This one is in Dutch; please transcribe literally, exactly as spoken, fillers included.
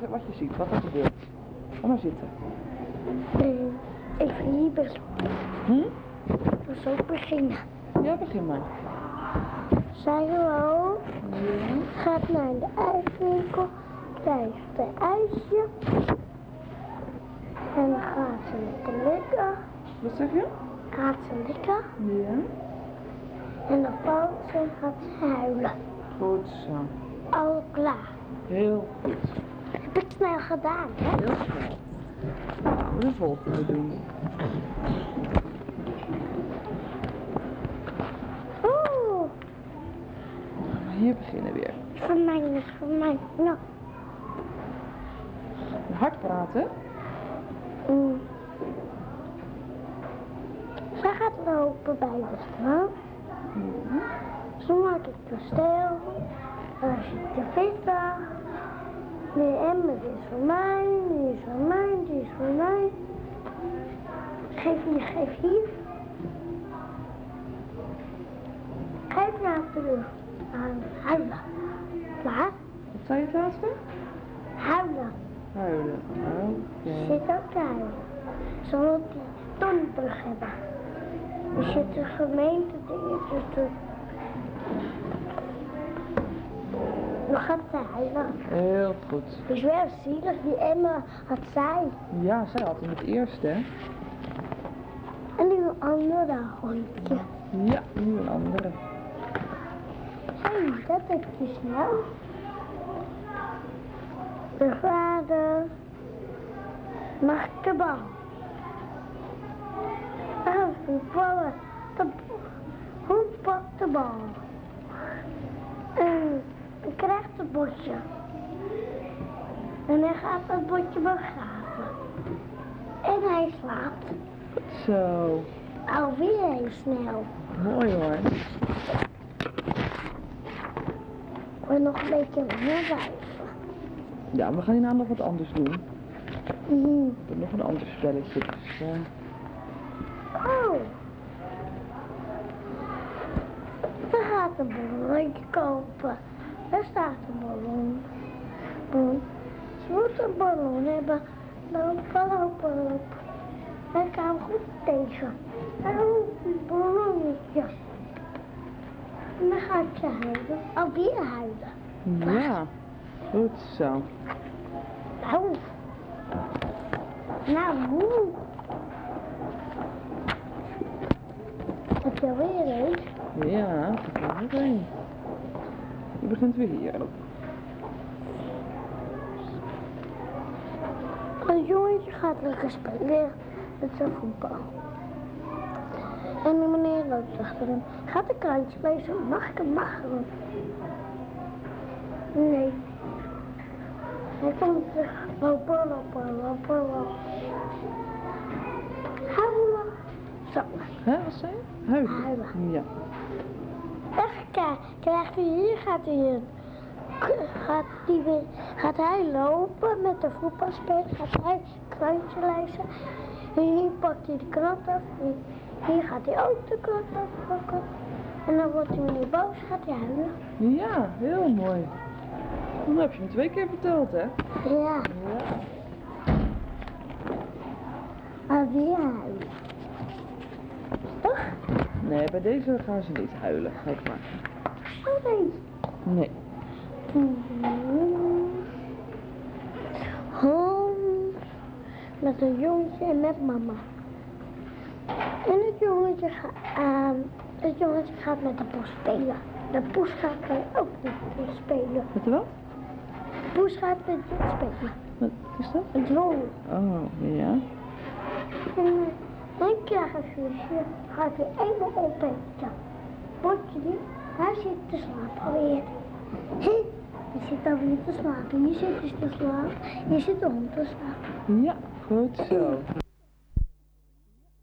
je, wat je ziet, wat er gebeurt. Ga maar zitten. Uh, even hier beginnen. Hm? Dan zal ik beginnen. Ja, begin maar. Zij gewoon Ja. gaat naar de ijswinkel, krijgt een ijsje. En dan gaat ze lekker likken. Wat zeg je? Gaat ze likken. Ja. En dan valt ze en gaat ze huilen. Goed zo. Al klaar. Heel goed. Heb ik snel gedaan, hè? Heel snel. Nou, de volgende doen. Oeh, Maar hier beginnen weer. voor mij is voor mij. Nou. Hard praten. Mm. Zij gaat lopen bij de strand. Ja. Zo maak ik de stijl. Daar zit de visdag. Die emmer is voor mij, die is voor mij, die is voor mij. Geef hier, geef hier. Geef naar terug. Aan huilen. Klaar? Wat zei je het laatste? Huilen. Huilen. Oké. Zit ook te huilen. Ze wil die ton terug hebben. Er zit een gemeente dingetjes terug. Dan gaat ze huilen. Heel goed. Het is wel zielig, die Emma had zij. Ja, zij had hem het eerste, hè? En nu een andere hondje. Ja, nu een andere. Hé, hey, dat heb je snel. De vader mag de bal. En voetballen. De hond pakt de bal. En hij krijgt het bordje. En hij gaat dat bordje begraven. En hij slaapt. Zo. Alweer heel snel. Mooi hoor. Ik wil nog een beetje langer blijven. Ja, we gaan hierna nog wat anders doen. Mhm. We doen nog een ander spelletje. Dus, uh... Oh. Ze gaat een ballonnetje kopen. Daar staat een ballon. Ballon. Ze moet een ballon hebben. Lopen, lopen, lopen. Hij kwam goed tegen. En dan loopt een ballonnetje. En dan gaat ze huilen. Alweer huilen. Ja, goed zo. Nou. Nou, moe. Heb je alweer een? Ja, dat gaat er heen. Je begint weer hier. Een jongetje gaat lekker spelen met zijn voetbal. En die meneer loopt achter hem. Gaat een krantje lezen? Mag ik hem machen? Nee. Hij komt terug. Lopen, lopen, lopen, lopen. Huilen. Zo. Hè, wat zei je? Huilen. Huilen. Ja. Echt, krijgt hij hier, gaat hij hier. Gaat, die weer, gaat hij lopen met de voetbalspeler, gaat hij een krantje lezen. En hier pakt hij de krant af. En hier gaat hij ook de krant afpakken. En dan wordt hij meneer boos, gaat hij huilen. Ja, heel mooi. Dan heb je hem twee keer verteld, hè? Ja, Ja. alweer huilen. Toch? Nee, bij deze gaan ze niet huilen. Kijk maar. Oh nee. Nee. Hond met een jongetje en met mama. En het jongetje, ga, uh, het jongetje gaat met de poes spelen. De poes gaat ook met de poes spelen. Met de wat? De poes gaat met het spelen. Wat is dat? Het wol. Oh, ja. En uh, dan krijgt een zusje, gaat hij eenmaal opeten. Bordje niet, hij zit te slapen alweer. Hé, je zit alweer te slapen. Hier zit dus te slapen. Hier zit de hond te slapen. Ja, goed zo.